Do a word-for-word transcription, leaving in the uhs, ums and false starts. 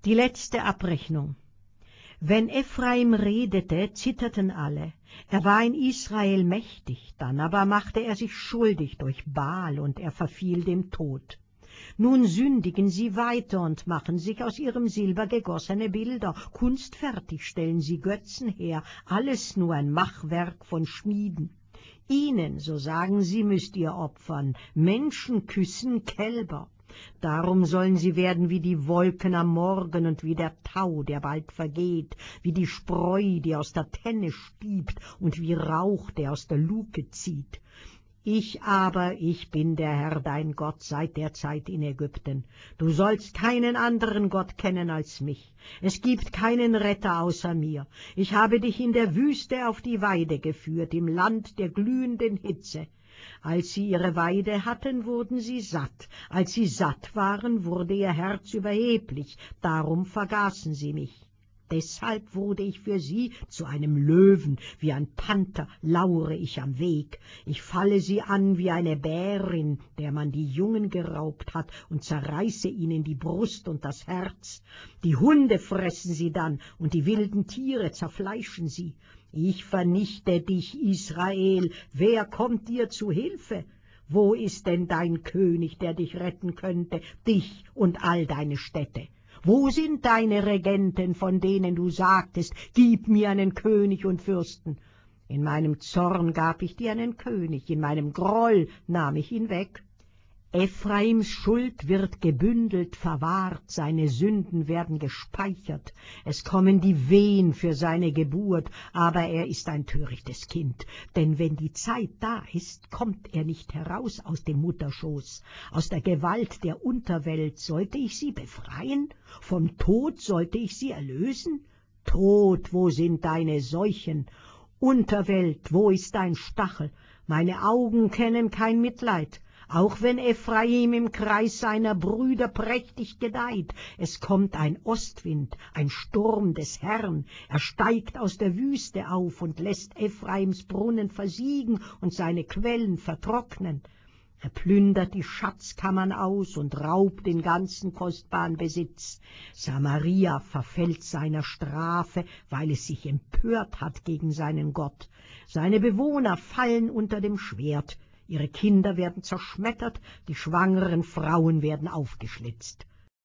Die letzte Abrechnung. Wenn Ephraim redete, zitterten alle. Er war in Israel mächtig, dann aber machte er sich schuldig durch Baal, und er verfiel dem Tod. Nun sündigen sie weiter und machen sich aus ihrem Silber gegossene Bilder. Kunstfertig stellen sie Götzen her, alles nur ein Machwerk von Schmieden. Ihnen, so sagen sie, müsst ihr opfern, Menschen küssen Kälber. Darum sollen sie werden wie die Wolken am Morgen und wie der Tau, der bald vergeht, wie die Spreu, die aus der Tenne stiebt, und wie Rauch, der aus der Luke zieht. Ich aber, ich bin der Herr dein Gott seit der Zeit in Ägypten. Du sollst keinen anderen Gott kennen als mich. Es gibt keinen Retter außer mir. Ich habe dich in der Wüste auf die Weide geführt, im Land der glühenden Hitze. Als sie ihre Weide hatten, wurden sie satt. Als sie satt waren, wurde ihr Herz überheblich. Darum vergaßen sie mich. Deshalb wurde ich für sie zu einem Löwen, wie ein Panther lauere ich am Weg. Ich falle sie an wie eine Bärin, der man die Jungen geraubt hat, und zerreiße ihnen die Brust und das Herz. Die Hunde fressen sie dann, und die wilden Tiere zerfleischen sie. Ich vernichte dich, Israel. Wer kommt dir zu Hilfe? Wo ist denn dein König, der dich retten könnte, dich und all deine Städte? Wo sind deine Regenten, von denen du sagtest, gib mir einen König und Fürsten? In meinem Zorn gab ich dir einen König, in meinem Groll nahm ich ihn weg. Ephraims Schuld wird gebündelt verwahrt, seine Sünden werden gespeichert. Es kommen die Wehen für seine Geburt, aber er ist ein törichtes Kind. Denn wenn die Zeit da ist, kommt er nicht heraus aus dem Mutterschoß. Aus der Gewalt der Unterwelt sollte ich sie befreien? Vom Tod sollte ich sie erlösen? Tod, wo sind deine Seuchen? Unterwelt, wo ist dein Stachel? Meine Augen kennen kein Mitleid. Auch wenn Ephraim im Kreis seiner Brüder prächtig gedeiht, es kommt ein Ostwind, ein Sturm des Herrn, er steigt aus der Wüste auf und lässt Ephraims Brunnen versiegen und seine Quellen vertrocknen. Er plündert die Schatzkammern aus und raubt den ganzen kostbaren Besitz. Samaria verfällt seiner Strafe, weil es sich empört hat gegen seinen Gott. Seine Bewohner fallen unter dem Schwert. Ihre Kinder werden zerschmettert, die schwangeren Frauen werden aufgeschlitzt.